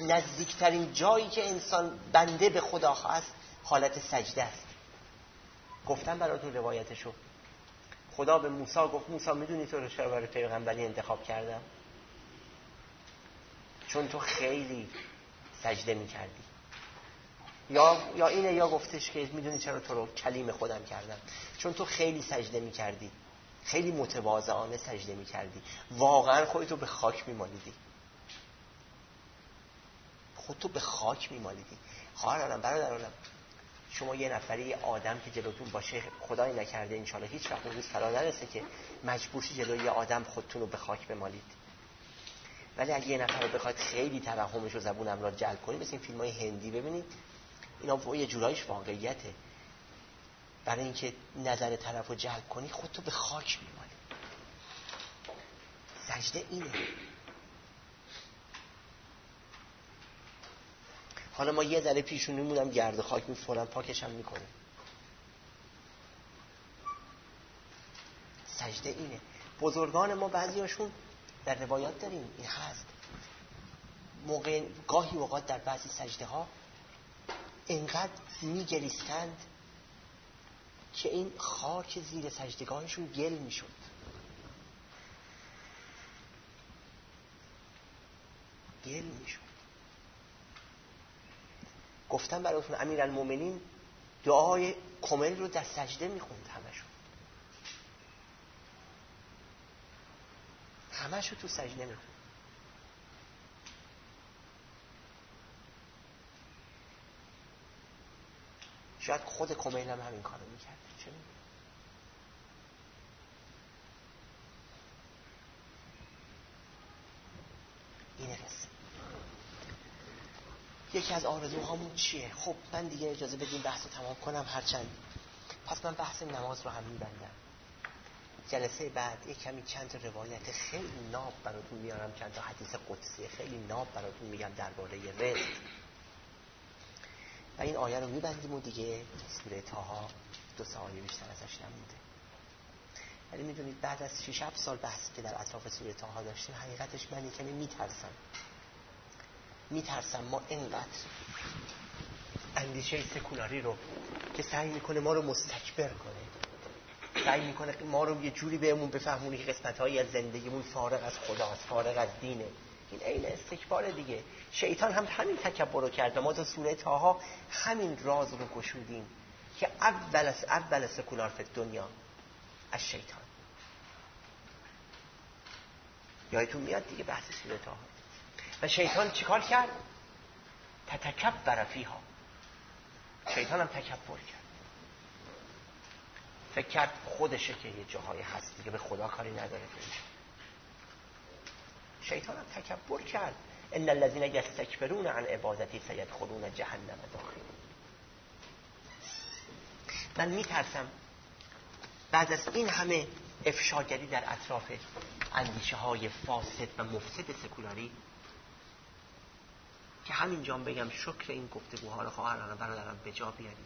نزدیکترین جایی که انسان بنده به خدا هست حالت سجده است. گفتم براتون روایتشو. خدا به موسی گفت موسی میدونی تو رو چرا برای پیغمبری انتخاب کردم؟ چون تو خیلی سجده میکردی. یا اینه، یا گفتش که میدونی چرا تو رو کلیم خودم کردم؟ چون تو خیلی سجده میکردی، خیلی متواضعانه سجده میکردی، واقعا خودتو به خاک میمالیدی، خودتو به خاک میمالیدی. خواهرانم برادرانم، شما یه نفری یه آدم که جلوتون باشه، خدای نکرده انشالله هیچ وقت اون روز فرا نرسه که مجبور شی جلوی یه آدم خودتون رو به خاک بمالید، ولی اگه یه نفر رو بخواید خیلی ترحمش و زبونم را جلب کنید، مثل این فیلم‌های هندی ببینید، اینا یه جورایش واقعیته. برای اینکه نظر طرف رو جلب کنی خودتو به خاک میمالی. سجده اینه. حالا ما یه ذره پیشونیمونم گرد و خاک می‌فورم، پاکش هم میکنه. سجده اینه. بزرگان ما بعضیاشون در روایات داریم این هست، گاهی اوقات در بعضی سجده ها اینقدر میگریستند که این خاک زیر سجدگاهشون گل میشد. گل میشد. گفتم براتون امیرالمومنین دعای کامل رو در سجده میخوند، همشو تو سجده میخوند. شاید خود کمیل هم همین کارو میکرد. چه میدونم. اینه قصه. یکی از آرزوهامون چیه؟ خب من دیگه اجازه بدین بحث رو تمام کنم، هرچند پس من بحث نماز رو هم میبندم. جلسه بعد یک کمی چند تا روایت خیلی ناب براتون میارم، چند تا حدیث قدسی خیلی ناب براتون میگم درباره رزق. و این آیه رو میبندیم و دیگه سوره طه 2 آیه بیشتر ازش نمونده. ولی میدونید بعد از 6-7 سال بحثی که در اطراف سوره طه داشتیم، حقیقتش من یک کمی میترسم ما اینقدر اندیشه سکولاری رو که سعی میکنه ما رو مستکبر کنه، سعی میکنه ما رو یه جوری بهمون بفهمونه که قسمت‌هایی از زندگیمون فارغ از خداست، فارغ از دینه. این عین استکبار دیگه. شیطان هم همین تکبر رو کرد. ما تو سوره طه همین راز رو گشودیم که اول سکولار فی دنیا از شیطان. یادتون میاد دیگه بحث سوره طه. و شیطان چیکار کرد؟ تتکبر فیها. شیطان هم تکبر کرد. فکر کرد خودشه که یه جاهایی هست دیگه، به خدا کاری نداره. شیطان هم تکبر کرد. ان الذين يستكبرون عن عبادتي سيدخلون جهنم داخلين. من میترسم بعد از این همه افشاگری در اطراف اندیشه های فاسد و مفسد سکولاری که همینجا بگم شکر این گفتگوها رو خواهران برادران به جا بیارید.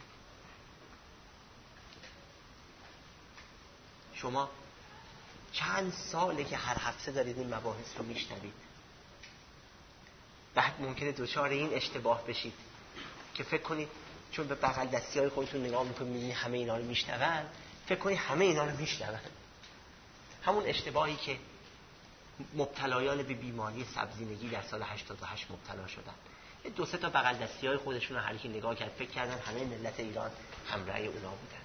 شما چند ساله که هر هفته دارید این مباحث رو میشنوید، بعد ممکنه دوچار این اشتباه بشید که فکر کنید چون به بغل دستی های خودتون نگاه میکنید میبینید همه اینا رو میشنون، فکر کنید همه اینا رو میشنون. همون اشتباهی که مبتلایان به بیماری سبزینگی در سال 88 مبتلا شدن، 2-3 تا بغل دستی های خودشون رو هر کی نگاه کرد فکر کردن همه ملت ایران همراه اونا بودن.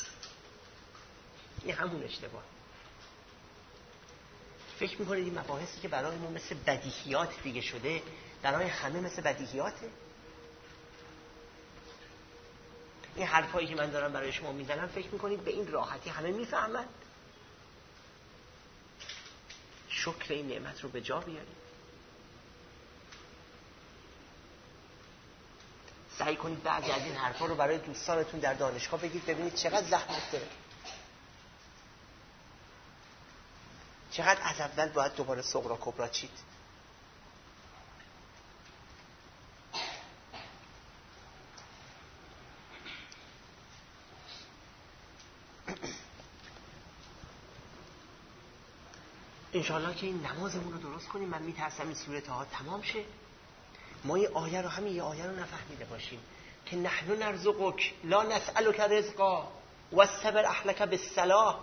این همون اشتباه. فکر میکنید این مباحثی که برای ما مثل بدیهیات دیگه شده برای همه مثل بدیهیاته؟ این حرفایی که من دارم برای شما میزنم فکر میکنید به این راحتی همه میفهمند؟ شکر این نعمت رو به جا بیارید. سعی کنید بعضی از این حرفا رو برای دوستانتون در دانشگاه بگید، ببینید چقدر زحمت داره، چقدر از اول باید دوباره صغرا کبرا چید. انشاءالله که این نمازمون رو درست کنیم. من میترسم این سوره طه تمام شه ما این آیه رو، همین یه آیه رو نفهمیده باشیم که نحن نرزقک لا نسألک رزقا واصبر اهلک بالصلاة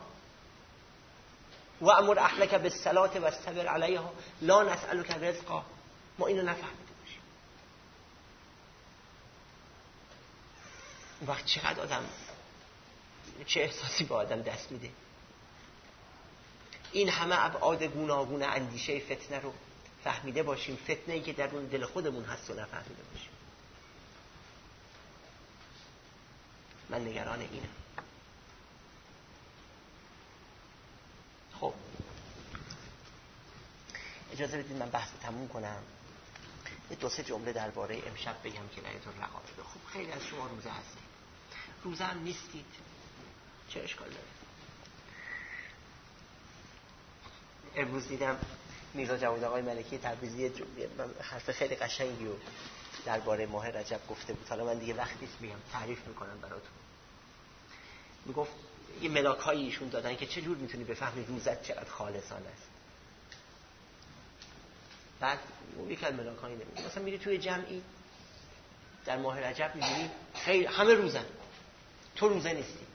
وامر اهلک بالصلاة واصبر علیها لا نسألک رزقا. ما اینو نفهمیده باشیم. اون وقت چقدر آدم، چه احساسی به آدم دست میده؟ این همه ابعاد گوناگون اندیشه فتنه رو فهمیده باشیم، فتنه‌ای که در اون دل خودمون هست و نفهمیده باشیم. من نگران اینم. خب اجازه بدید من بحث تموم کنم. یه دو سه جمله درباره امشب بگم که لایتون رقابه. خب خیلی از شما روزه هستید، روزه هم نیستید، چه اشکال داره؟ امروز دیدم میرزا جواد آقای ملکی تبریزی حرف خیلی قشنگی رو درباره ماه رجب گفته بود. حالا من دیگه وقت نیست میگم، تعریف میکنم براتون. میگفت یه ملاک‌هایی ایشون دادن که چجور میتونی بفهمی روزت چقدر خالصانه است. بعد اون یک از ملاک‌هایی نمیگه، مثلا میری توی جمعی در ماه رجب میبینی خیلی همه روزن، تو روزه نیستی،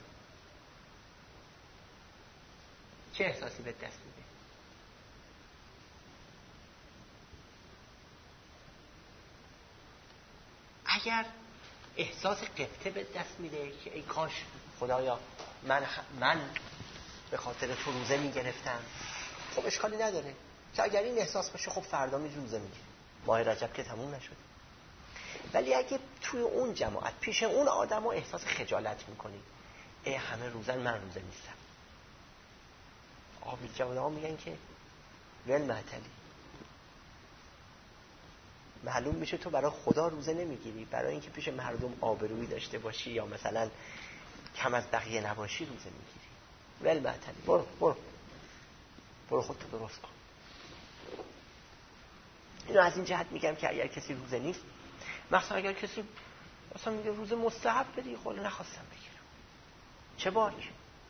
چه احساسی بهت دست میده؟ اگر احساس قبطه به دست میده که ای کاش خدایا من به خاطر تو روزه میگرفتم، خب اشکالی نداره که اگر این احساس باشه خب فردا روزه میگیری، ماه رجب که تموم نشده. ولی اگه توی اون جماعت پیش اون آدم ها احساس خجالت میکنی، ای همه روزن من روزه نیستم، آبی جواد ها میگن که ول معتلی، معلوم میشه تو برای خدا روزه نمیگیری، برای اینکه پیش مردم آبرویی داشته باشی یا مثلا کم از بقیه نباشی روزه میگیری. ول معتلی، برو خودتو درست کن. اینو از این جهت میگم که اگر کسی روزه نیست، مثلا اگر کسی مثلا میگه روزه مستحب بدی، خود نخواستم بگیرم، چه باک.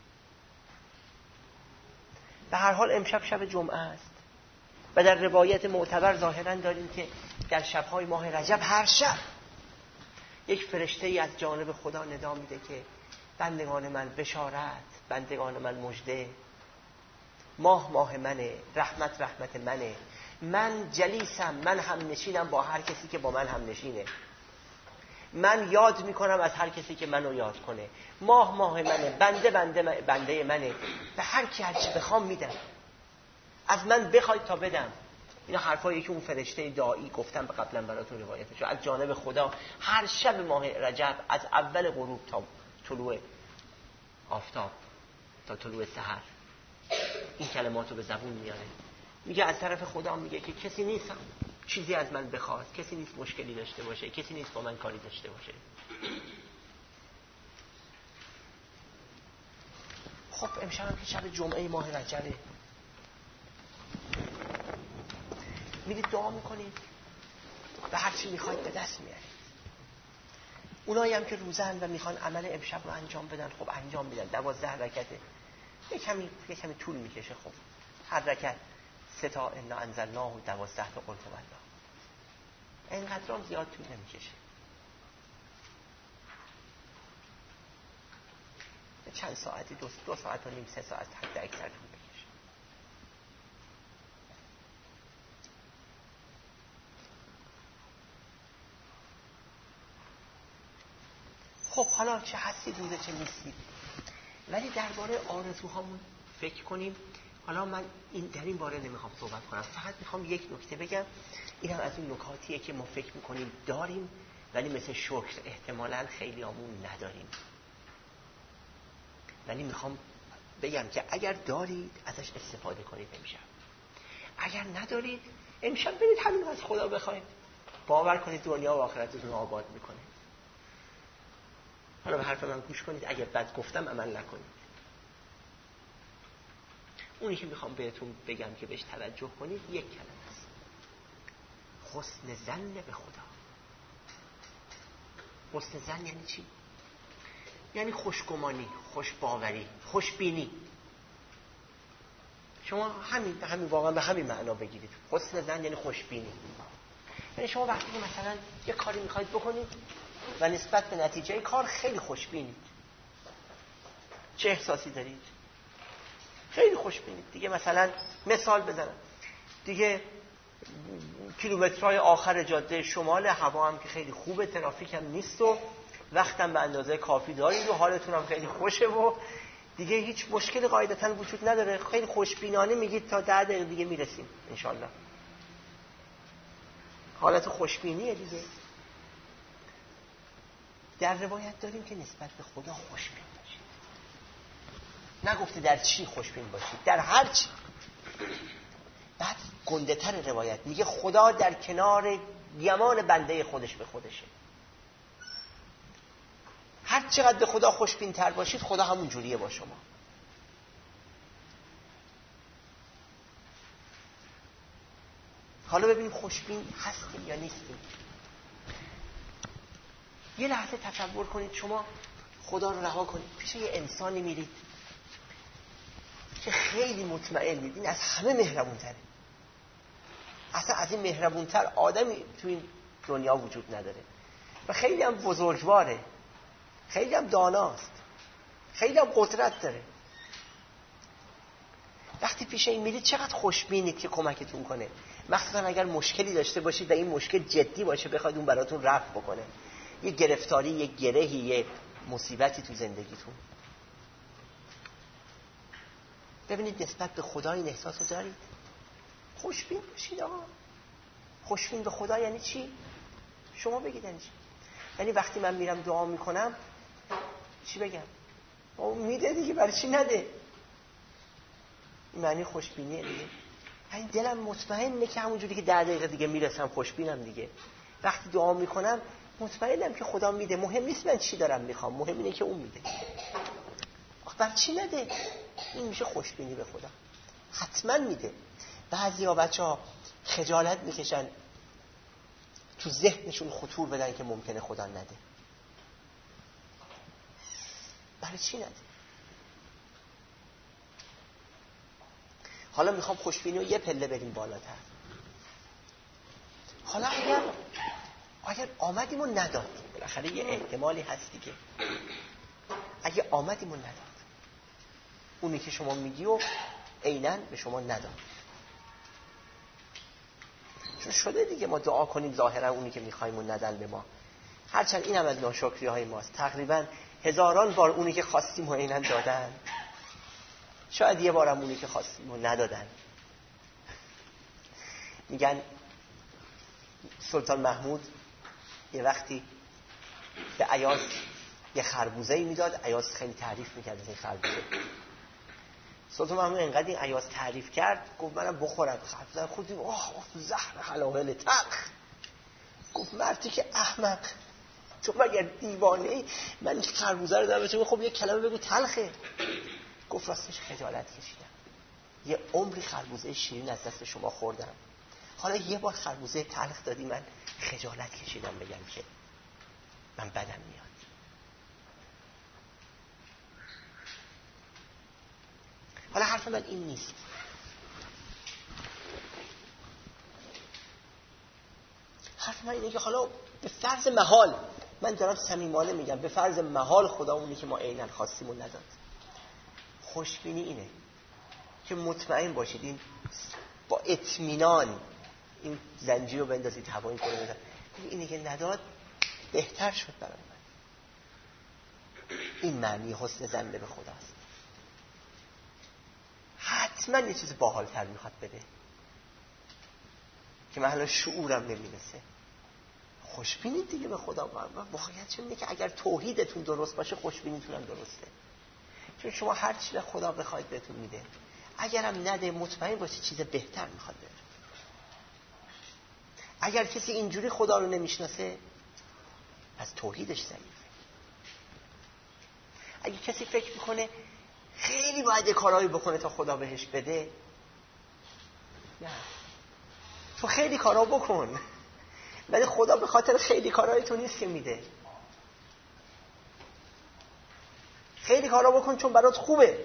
به هر حال امشب شب جمعه است و در روایت معتبر ظاهرا داریم که در شب‌های ماه رجب هر شب یک فرشته‌ای از جانب خدا ندا میده که بندگان من بشارت، بندگان من مژده، ماه منه، رحمت منه، من جلیسم، من هم نشینم با هر کسی که با من هم نشینه، من یاد میکنم از هر کسی که منو یاد کنه، ماه منه، بنده منه، به هر کی هر چی بخوام میدم، از من بخواید تا بدم. اینا حرفایی که اون فرشته داعی گفتم قبلا براتون روایتشو از جانب خدا هر شب ماه رجب از اول غروب تا طلوع آفتاب تا طلوع سحر این کلماتو به زبون میاره. میگه از طرف خدا، میگه که کسی نیستم چیزی از من بخواد، کسی نیست مشکلی داشته باشه، کسی نیست با من کاری داشته باشه. خب امشب هم که شب جمعه ماه رجبه، میرید دعا میکنید و هر چی میخواید به دست میارید. اونایی هم که روزن و میخوان عمل امشب رو انجام بدن، خب انجام میدن. 12 رکعته، یه کمی طول میکشه. خب هر رکعت 3 تا انا انزلناه و 12 تا قل هو الله، اینقدر هم زیاد طول نمیکشه، چند ساعتی، 2 ساعت و نیم 3 ساعت حد اکثر طول میکشه. خب حالا چه هستید روزه چه نیستید، ولی درباره آرزوهامون فکر کنیم. حالا من در این باره نمیخوام صحبت کنم، فقط میخوام یک نکته بگم. این هم از اون نکاتیه که ما فکر میکنیم داریم ولی مثل شکر احتمالاً خیلی همون نداریم. ولی میخوام بگم که اگر دارید ازش استفاده کنید امشب، اگر ندارید امشب برید همین از خدا بخواید، باور کنید دنیا و آخرتتون رو آباد میکنه. حالا به حرف من گوش کنید، اگر بد گفتم عمل نکنید. اونی که میخوام بهتون بگم که بهش توجه کنید یک کلمه است: حسن ظن به خدا. حسن ظن یعنی چی؟ یعنی خوشگمانی، خوشباوری، خوشبینی. شما همین واقعا به همین معنا بگیرید. حسن ظن یعنی خوشبینی. یعنی شما وقتی که مثلا یه کاری میخواید بکنید و نسبت به نتیجه کار خیلی خوشبینید، چه احساسی دارید؟ خیلی خوشبینید دیگه. مثلا مثال بزنم دیگه، کیلومترهای آخر جاده شمال، هوا هم که خیلی خوبه، ترافیک هم نیست و وقتم به اندازه کافی دارید و حالتون هم خیلی خوشه و دیگه هیچ مشکلی قاعدتاً وجود نداره. خیلی خوشبینانه میگید تا 10 دقیقه دیگه میرسیم انشالله. حالت خوشبینیه دیگه. در روایت داریم که نسبت به خدا خوشبین باشید. نگفته در چی خوشبین باشید، در هر چی. بعد گنده تر روایت میگه خدا در کنار گمان بنده خودش به خودشه. هر چقدر به خدا خوشبین تر باشید خدا همون جوریه با شما. حالا ببینیم خوشبین هستیم یا نیستیم. یه لحظه تصور کنید شما خدا رو رها کنید، پیش یه انسانی میرید که خیلی مطمئنید این از همه مهربون تره. اصلا از این مهربون تر آدمی تو این دنیا وجود نداره و خیلی هم بزرگواره، خیلی هم داناست، خیلی هم قدرت داره. وقتی پیش این میرید چقدر خوشبینید که کمکتون کنه، مخصوصا اگر مشکلی داشته باشید و این مشکل جدی باشه بخواید اون براتون رفع بکنه، یه گرفتاری، یه گرهی، یه مصیبتی تو زندگیتون. ببینید نسبت به خدا این احساس رو دارید. خوشبین باشید آقا. خوشبین به خدا یعنی چی؟ شما بگید یعنی چی؟ یعنی وقتی من میرم دعا میکنم چی بگم؟ او میده دیگه، برای چی نده؟ این معنی خوشبینیه دیگه. یعنی دلم مطمئنه که همونجوری که 10 دقیقه دیگه میرسم خوشبینم دیگه. وقتی دعا میکنم مطمئنم که خدا میده. مهم نیست من چی دارم میخوام، مهم اینه که اون میده. آخه برای چی نده؟ این میشه خوشبینی به خدا. حتما میده. بعضیا بچه‌ها خجالت میکشن تو ذهنشون خطور بدن که ممکنه خدا نده. برای چی نده؟ حالا میخوام خوشبینی رو یه پله بریم بالاتر. حالا اگر آمدیم و نداد، بالاخره یه احتمالی هستی که اگه آمدیم و نداد، اونی که شما میگی و عیناً به شما نداد، چون شده دیگه ما دعا کنیم ظاهرا اونی که میخوایم و ندن به ما. هرچند این هم از ناشکری های ماست. تقریبا هزاران بار اونی که خواستیم و عیناً دادن، شاید یه بارم اونی که خواستیم و ندادن. میگن سلطان محمود یه وقتی به ایاز یه خربوزه‌ای میداد، ایاز خیلی تعریف میکرد از این خربوزه. سلطان محمود انقدر این ایاز تعریف کرد گفت منم بخورم خربوزه. خودی زهر حلاول تلخ. گفت مردی که احمق، تو مگر دیوانه‌ای؟ من این خربوزه رو دارم بهت، خب یه کلمه بگو تلخه. گفت راستش خجالت کشیدم، یه عمری خربوزه شیرین از دست شما خوردم، حالا یه بار خربوزه تلخ دادی من خجالت کشیدم بگم که من بدم میاد. حالا حرف من این نیست. حرف من اینه که حالا به فرض محال، من دارم صمیمانه میگم، به فرض محال خدا اونی که ما عیناً خواستیم و نداد. خوشبینی اینه که مطمئن باشید این با اطمینان این زنجیر رو بندازید هوایی کنه بزن، اینی که نداد بهتر شد برای من. این معنی حسن ظن به خداست. حتما یه چیز باحال‌تر میخواد بده که من حالا شعورم نمیرسه. خوشبینید دیگه به خدا. واقعیت اینه که اگر توحیدتون درست باشه خوشبینیتون هم درسته، چون شما هر چی خدا بخواید بهتون میده. اگرم نده مطمئن باشید چیز بهتر میخواد بده. اگر کسی اینجوری خدا رو نمیشناسه از توحیدش ضعیفه. اگه کسی فکر میکنه خیلی باید کارایی بکنه تا خدا بهش بده، نه، تو خیلی کارا بکن ولی خدا به خاطر خیلی کارای تو نیست که میده. خیلی کارا بکن چون برات خوبه،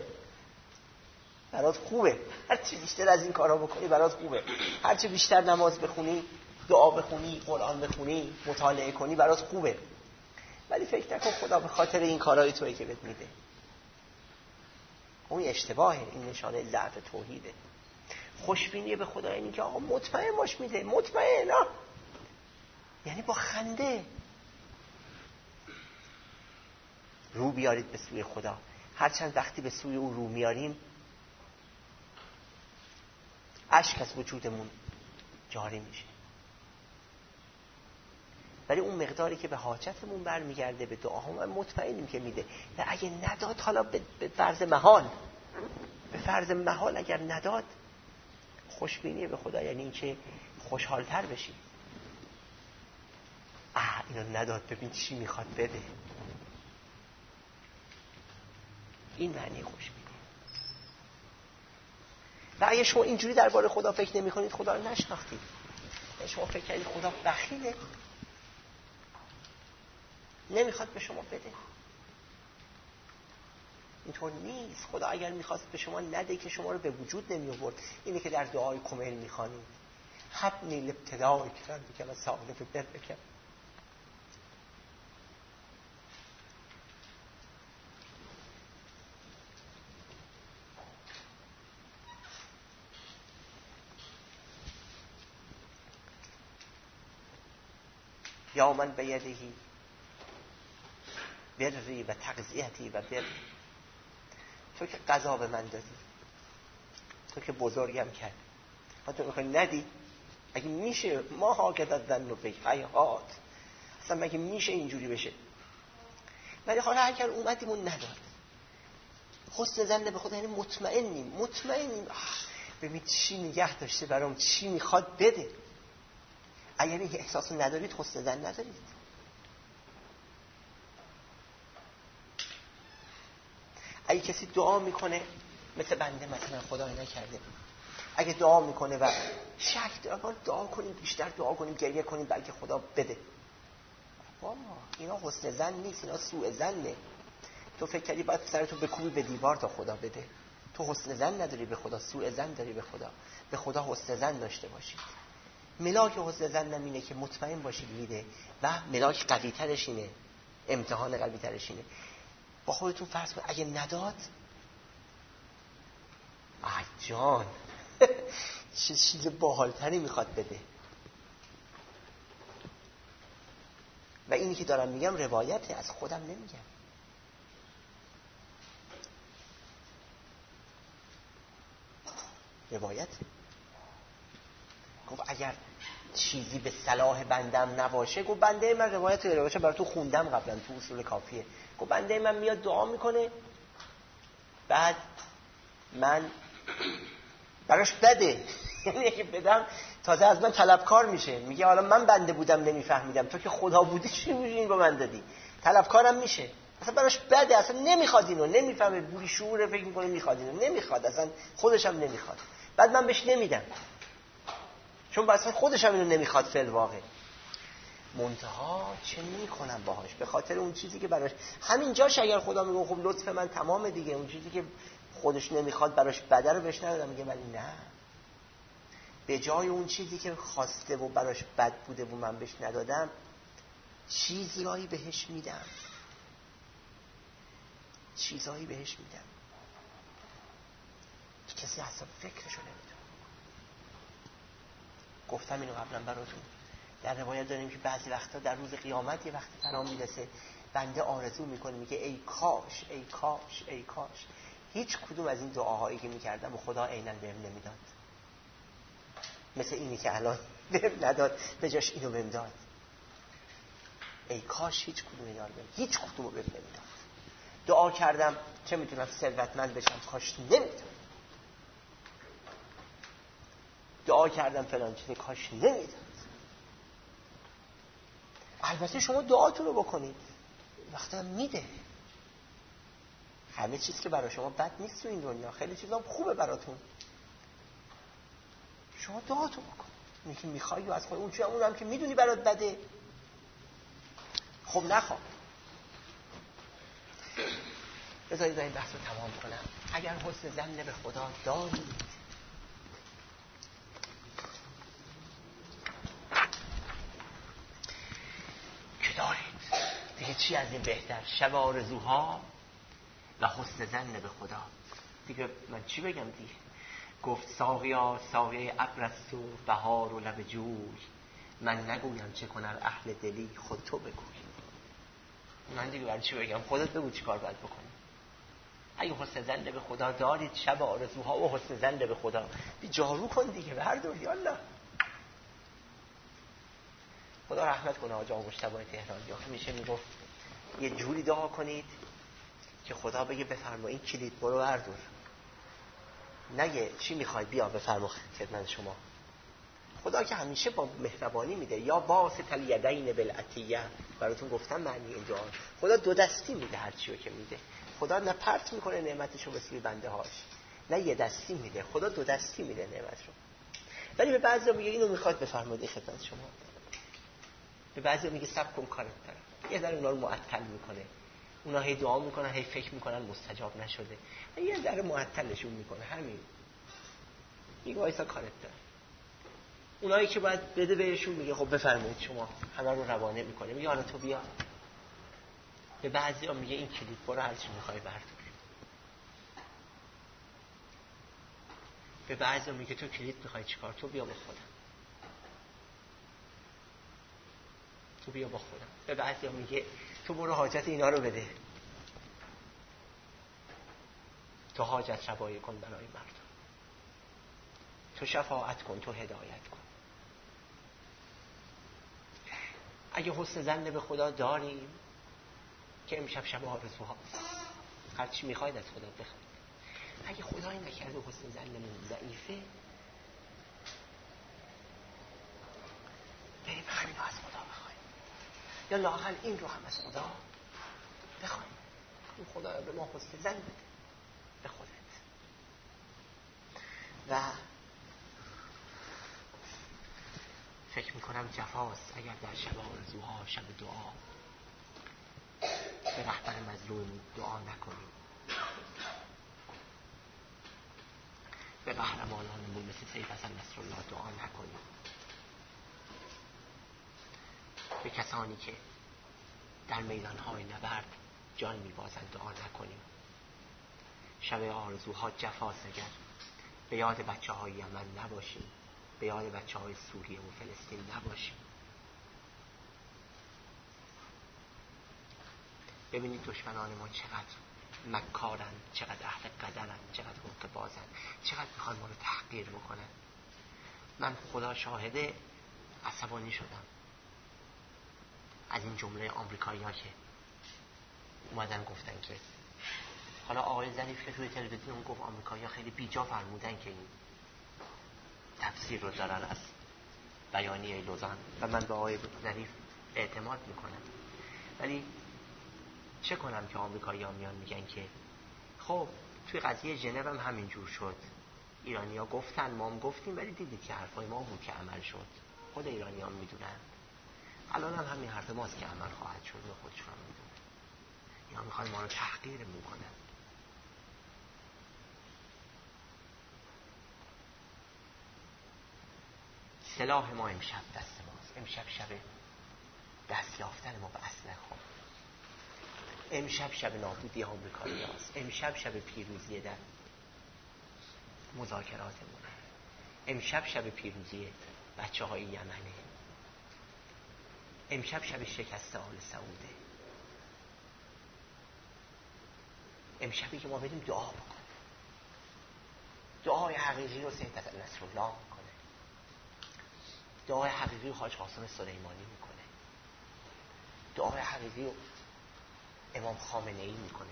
برات خوبه. هرچی بیشتر از این کارا بکنی برات خوبه. هرچی بیشتر نماز بخونی دعا بخونی، قرآن بخونی، مطالعه کنی برات خوبه، ولی فکر نکن خدا به خاطر این کارهای تویی که بهت میده. اون اشتباهه. این نشانه ضعف توحیده. خوشبینی به خدا یعنی که آقا مطمئن باش میده، مطمئن، یعنی با خنده رو بیارید به سوی خدا. هرچند وقتی به سوی او رو میاریم اشک از وجودمون جاری میشه، ولی اون مقداری که به حاجتمون برمیگرده، به دعاهامون مطمئنیم که میده. و اگه نداد، حالا به فرض محال اگر نداد، خوشبینی به خدا یعنی این که خوشحالتر بشی. اینو نداد، ببین چی میخواد بده. این معنی خوشبینی. و اگه شما اینجوری درباره خدا فکر نمی کنید، خدا رو نشناختید. شما فکر کنید خدا بخیله، نمیخواد به شما بده. اینطور نیست. خدا اگر میخواست به شما نده که شما رو به وجود نمی آورد. اینه که در دعای کمیل میخوانید حبنی الابتلاء کرد بکم از سعادت بر بکم. یا من بیدهی بری و تغذیتی و بری. تو که قضا به من دادی، تو که بزرگم کرد، و تو میخوای ندی؟ اگه میشه ما حاکدت ذن و حیات، اصلا مگه میشه اینجوری بشه؟ ولی حالا اگر اومدیم و نداد، حسن ظن به خدا یعنی مطمئنیم ببین چی نگه داشته برام، چی میخواد بده. اگر این احساس ندارید، حسن ظن ندارید. اگه کسی دعا میکنه مثل بنده، مثلا خدای نکرده، اگه دعا میکنه و شک داره، دعا کنیم، بیشتر دعا کنیم، گریه کنیم بلکه خدا بده. اینا حسن ظن نیست، اینا سوء ظنه. تو فکر کردی باید سرتو بکوبی به دیوار تا خدا بده. تو حسن ظن نداری به خدا، سوء ظن داری به خدا. به خدا حسن ظن داشته باشید. ملاک حسن ظن اینه که مطمئن باشید میده، و ملاک قوی ترش اینه، امتحان قوی ترش اینه. با خودتون فرض کن اگه نداد، جان چیز باحالتری میخواد بده. و اینی که دارم میگم روایته، از خودم نمیگم. روایت گفت اگر چیزی به صلاح بندم نباشه، گفت بنده من، روایت برای تو خوندم قبلا تو اصول کافیه، گفت بنده من میاد دعا میکنه، بعد من براش بده، یعنی که بدم تازه از من طلبکار میشه، میگه حالا من بنده بودم نمیفهمیدم، تو که خدا بودی چی میشه این رو من دادی، طلبکارم میشه. اصلا براش بده، اصلا نمیخواد اینو، نمیفهمه، بوری شعور فکر میکنه میخواد اینو، نمیخواد، اصلا خودش هم نمیخواد، بعد من بهش نمیدم چون اصلا خودش هم اینو نمیخواد فی الواقع. منتها چه میکنم باهاش؟ به خاطر اون چیزی که براش همین جاش اگر خدا میگه خب لطف من تمام دیگه، اون چیزی که خودش نمیخواد براش بده رو بهش ندادم، میگه ولی نه، به جای اون چیزی که خواسته و براش بد بوده و من بهش ندادم، چیزایی بهش میدم، چیزایی بهش میدم که کسی اصلا فکرشو نمیدونه. گفتم اینو قبلا براتون، در روایت داریم که بعضی وقتا در روز قیامت یه وقتی فرا میرسه، بنده آرزو میکنه، میگه ای کاش ای کاش ای کاش هیچ کدوم از این دعاهایی که میکردم و خدا عیناً بهم نمیداد، مثل اینی که الان بهم نداد، به جاش اینو بهم داد. ای کاش هیچ کدوم اینا رو بهم، هیچ کدومو بهم نمیداد. دعا کردم چه میتونم ثروتمند بشم، کاش نمیداد. دعا کردم فلان چیز، کاش نمیداد. البته شما دعاتون رو بکنید، وقتی میده. همه چیز که برای شما بد نیست تو این دنیا، خیلی چیزا خوبه براتون. شما دعاتون بکن، اینی که میخوای و از خود اون هم که میدونی برات بده، خب نخواه. بذارید این بحث رو تمام کنم. اگر حسن ظن به خدا دارید، چی از این بهتر؟ شب آرزوها و حسن ظن به خدا. دیگه من چی بگم دیگه؟ گفت ساقیا ساقیه ابر است و بهار و لب جوی، من نگویم چه کنم اهل دلی، خود تو بگوی. من دیگه برای چی بگم؟ خودت بگو چی کار باید بکنی. اگه حسن ظن به خدا دارید، شب آرزوها و حسن ظن به خدا، جارو کن دیگه، بردار یالا. خدا رحمت کنه آقا مجتبی تهرانی همیشه میگفت یه جوری دعا کنید که خدا بگه بفرما این کلید برو بردار، نگه چی میخوای بیا بفرما خدمت شما. خدا که همیشه با مهربانی میده. یا باسط الیدین بالعطیه، براتون گفتم معنی این دعا. خدا دو دستی میده هر چیو که میده. خدا نه پرت میکنه نعمتشو به سوی بنده هاش، نه یه دستی میده. خدا دو دستی میده نعمتشو. ولی به بعضیا میگه اینو میخواد بفرمایید خدمت شما، به بعضیا میگه صبر کن کارت دارم. یه ذره اونا رو معطل میکنه. اونا هی دعا میکنن، هی فکر میکنن مستجاب نشده، یه ذره معطلشون میکنه. همین میگه وایسا کارت دارم. اونایی که باید بده بهشون میگه خب بفرمایید شما، همه رو روانه میکنه، میگه حالا تو بیا. به بعضیا میگه این کلید برو هر چی میخوای بردار. به بعضیا میگه تو کلید میخوای چیکار؟ تو بیا با خودم، تو بیا با خودم. به بعضیا میگه تو برو حاجت اینا رو بده، تو حاجت ربایی کن برای مردم، تو شفاعت کن، تو هدایت کن. اگه حسن ظن به خدا داریم که امشب شب آرزوها هر چی میخواید از خدا بخواید. اگه خدایی نکرده حسن ظنمون ضعیفه، بریم همین رو از خدا بخوایم، یا لااقل این رو هم از خدا بخوایم. این خدا به ما حسن ظن بده به خودت. و فکر میکنم جفاست اگر در شب آرزوها، شب دعا، به رهبر مظلوم دعا نکنیم، به قهرمانانمون مثل سید حسن نصرالله دعا نکنیم، به کسانی که در میدانهای نبرد جان میبازند دعا نکنیم. شب آرزوها جفاست اگر به یاد بچه های یمن نباشیم، به یاد بچه های سوریه و فلسطین نباشیم. ببینید دشمنان ما چقدر مکارن، چقدر اهل قدرن، چقدر حقه بازن، چقدر میخوان ما رو تحقیر بکنن. من خدا شاهده عصبانی شدم از این جمله آمریکایی ها که اومدن گفتن که حالا آقای ظریف که توی تلویزیون گفت آمریکایی ها خیلی بیجا فرمودن که این تفسیر رو دارن از بیانیه لوزان و من به آقای ظریف اعتماد میکنم. ولی چه کنم که آمریکایی ها میان میگن که خب توی قضیه ژنو هم همین جور شد، ایرانی ها گفتن ما هم گفتیم، ولی دیدید که حرفای ما بود که عمل شد. خود ایرانی ها میدونن، الان هم همین حرف ماست که عمل خواهد شد و خودشون هم میدونن. اینا میخوان ما رو تحقیر میکنن. سلاح ما امشب دست ماست. امشب شب دست یافتن ما به اسلحه. امشب شب نابودی آمریکایی هاست. امشب شب پیروزی در مذاکراتمونه. امشب شب پیروزی بچه های یمنه. امشب شب شکست آل سعوده. امشبی که ما بریم دعا بکنیم. دعای حقیقی رو سید حسن نصرالله میکنه، دعای حقیقی رو حاج قاسم سلیمانی میکنه، دعای حقیقی رو امام خامنه ای میکنه.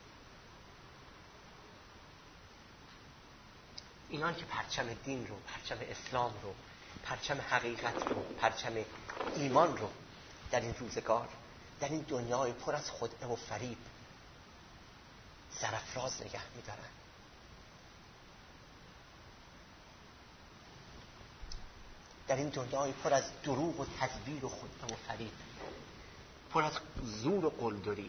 اینان که پرچم دین رو، پرچم اسلام رو، پرچم حقیقت رو، پرچم ایمان رو در این روزگار، در این دنیای پر از خدعه و فریب سرافراز نگه می‌دارن. در این دنیای پر از دروغ و تزویر و خدعه و فریب، پر از زور و قلدری،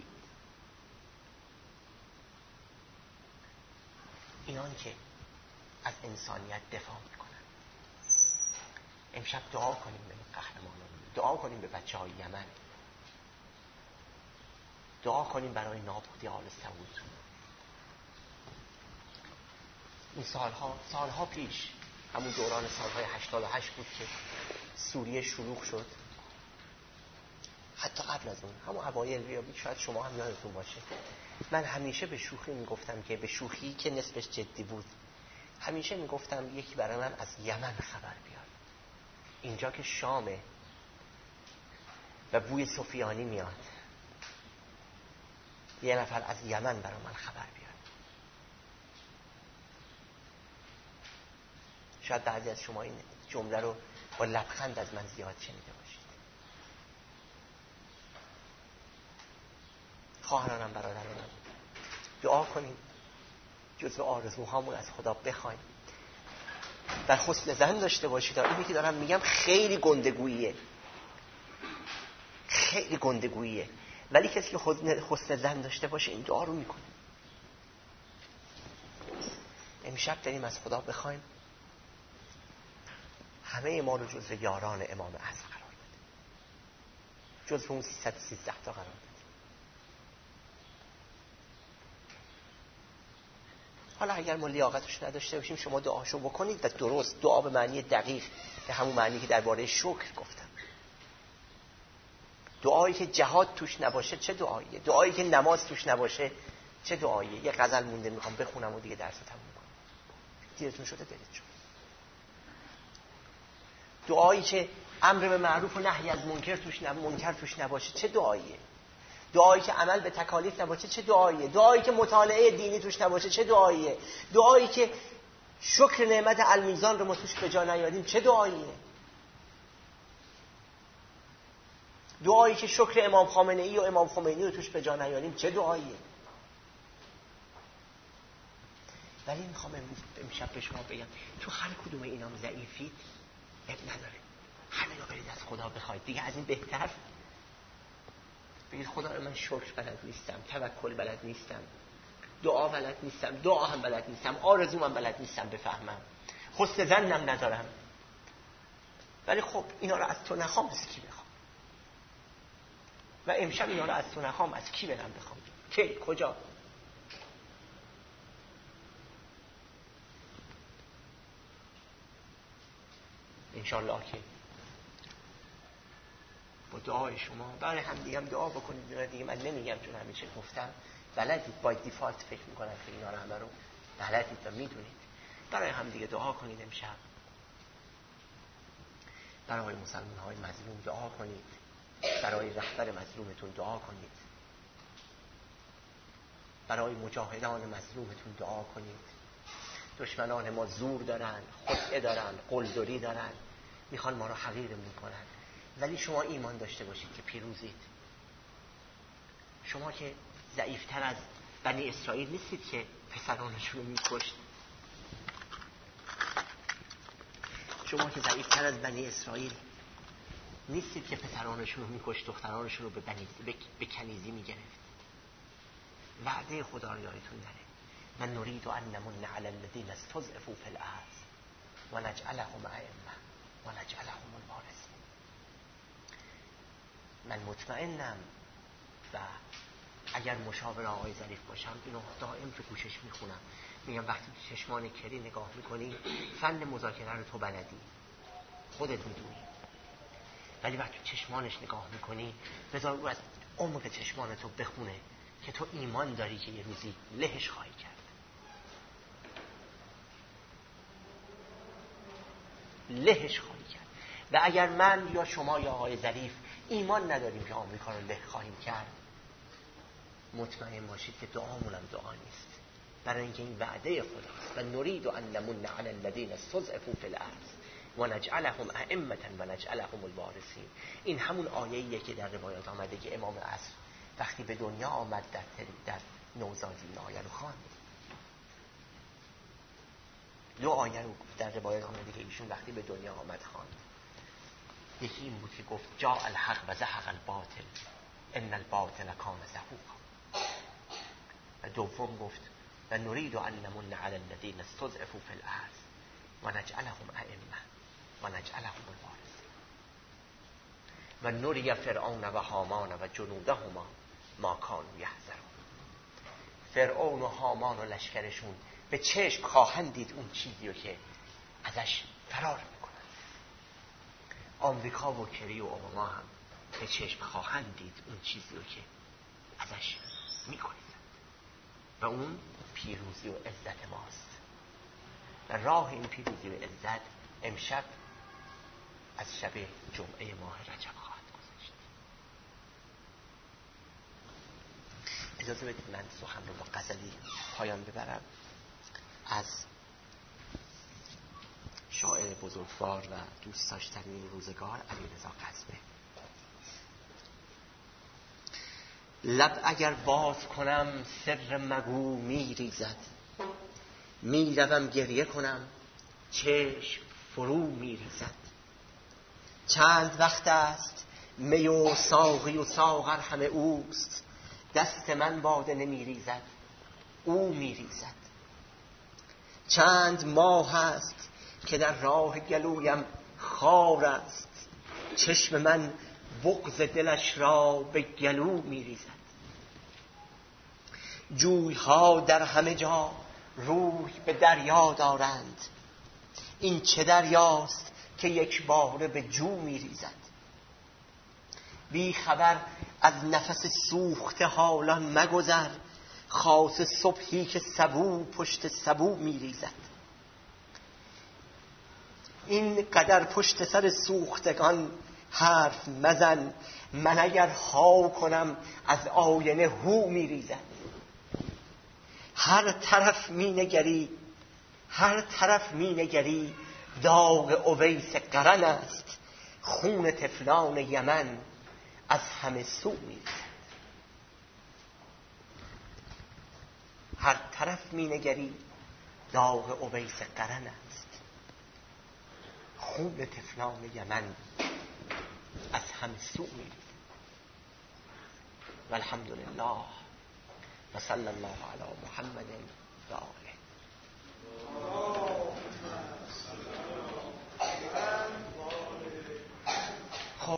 اینان که از انسانیت دفاع میکنن. امشب دعا کنیم به قهرمانان، دعا کنیم به بچه های یمن، دعا کنیم برای نابودی آل سعود. این سالها پیش، همون دوران سالهای 88 بود که سوریه شلوغ شد. حتی قبل از اون، همون اوایل، شاید شما هم یادتون باشه، من همیشه به شوخی میگفتم که، به شوخی که نصفش جدی بود، همیشه میگفتم یکی برای من از یمن خبر بیار، اینجا که شامه و بوی سفیانی میاد، یه نفر از یمن برای من خبر بیار. شاید بعضی از شما این جمله رو با لبخند از من زیاد شنیده باشید. خواهرانم، برادرانم، دعا کنیم جزو آرزوهامون از خدا بخوایم و حسن ظن داشته باشید. اینی که دارم میگم خیلی گندگوییه، ولی کسی که حسن ظن داشته باشه این دعا رو میکنه. امشب داریم از خدا بخوایم همه ما رو جزو یاران امام اعظم قرار بده، جزو اون 313 تا قرار بده. حالا اگر ما لیاقتش نداشته باشیم، شما دعاشو بکنید و درست، دعا به معنی دقیق، به همون معنی که درباره شکر گفتم. دعایی که جهاد توش نباشه چه دعاییه؟ دعایی که نماز توش نباشه چه دعاییه؟ یه غزل مونده میخوام بخونم و دیگه درس رو تموم کنم. دیرتون شده برید شد. دعایی که امر به معروف و نهی از منکر توش نباشه چه دعاییه؟ دعایی که عمل به تکالیف نباشه چه دعاییه؟ دعایی که مطالعه دینی توش نباشه چه دعاییه؟ دعایی که شکر نعمت المیزان رو ما توش به جا نیاریم چه دعاییه؟ دعایی که شکر امام خامنه‌ای و امام خمینی رو توش به جا نیاریم چه دعاییه؟ ولی میخوام امشب به شما بگم تو هر کدوم اینام ضعیفید، اب نداره، همین رو برید از خدا بخواید. دیگه از این بهتر بگید خدا رو من شکر بلد نیستم، توکل بلد نیستم، دعا بلد نیستم، دعا هم بلد نیستم، آرزوم هم بلد نیستم بفهمم، حسن ظنم ندارم، ولی خب اینا رو از تو نخوام، از کی بخوام؟ و امشب اینا رو از تو نخوام، از کی برم بخوام؟ کی؟ کجا؟ انشالله که با دعای شما برای هم دیگه هم دعا بکنید. دیگه من نمیگم، چون همیشه گفتم بلدید، با دیفالت فکر میکنم که اینا رو همه رو بلدید و میدونید. برای هم دیگه دعا کنید. امشب برای مسلمان های مظلوم دعا کنید، برای رهبر مظلومتون دعا کنید، برای مجاهدان مظلومتون دعا کنید. دشمنان ما زور دارن، خدعه دارن، قلدری دارن، میخوان ما رو حقیرمون کنن، ولی شما ایمان داشته باشید که پیروزید. شما که ضعیفتر از بنی اسرائیل نیستید که پسرانشون رو میکشت. شما که ضعیفتر از بنی اسرائیل نیستید که پسرانشون رو میکشت، دخترانشون رو به کنیزی میگرفت. وعده خدا رو یادتون نره. من نريد ان نمن على الذين استضعفوا في الارض ونجعلهم ائمه ونجعلهم الوارثين. من مطمئنم و اگر مشاور آقای ظریف باشم اینو دائم تو گوشش میخونم، میگم وقتی تو چشمان کری نگاه میکنی فن مذاکره رو تو بلدی، خودت میدونی، ولی وقتی تو چشمانش نگاه میکنی بذار او از عمق چشمانتو بخونه که تو ایمان داری که یه روزی لهش خواهی کرد. لهش خواهی کرد. و اگر من یا شما یا آقای ظریف ایمان نداریم که آمریکا رو له خواهیم کرد، مطمئن باشید که دعامون هم دعا نیست، برای اینکه این وعده خداست. و نريد ان نمن على الذين استضعفوا في الارض ونجعلهم ائمه ونجعلهم الوارثين. این همون آیه‌ایه که در روایات آمده که امام عصر وقتی به دنیا آمد در نوزادی این آیه رو خواند. دو آیه رو در روایات آمده که ایشون وقتی به دنیا آمد خواند. یکی این بود که گفت جاء الحق و زهق الباطل ان الباطل کان زهوقا. و دوم گفت و نريد ان نمن على الذين استضعفوا في الارض ونجعلهم ائمه ونجعلهم الوارثين و نري فرعون و هامان و جنودهما ما کانوا یحذرون. فرعون و هامان و لشکرشون به چشم خواهند دید اون چیزی رو که ازش فرار میکنن. آمریکا و کری و اوباما هم به چشم خواهند دید اون چیزی رو که ازش میکنید و اون پیروزی و عزت ماست. و راه این پیروزی و عزت امشب از شب جمعه ماه رجب خواهد گذشت. اجازه بدید من سخن رو با غزلی پایان ببرم از شاعر بزرگوار و دوست داشتنی روزگار علیرضا قزوین. لب اگر باز کنم سر مگو میریزد، میروم گریه کنم چشم فرو میریزد. چند وقت است می و ساقی و ساغر همه اوست، دست من باده نمیریزد او میریزد. چند ماه است که در راه گلویم خار است، چشم من بغض دلش را به گلو میریزد. جویها در همه جا روی به دریا دارند، این چه دریاست که یک باره به جو میریزد. بی خبر از نفس سوخته حالان مگذر، خاص صبحی که سبو پشت سبو میریزد. این قدر پشت سر سوختگان حرف مزن، من اگر ها کنم از آینه هو میریزد. هر طرف می نگری داغ اویس قرن است، خون طفلان یمن از همه سو میریزد. هر طرف می نگری داغ اویس قرن است، خون طفلان یمن از همه سو میریزد. والحمد لله و صلی الله علی محمد و آله.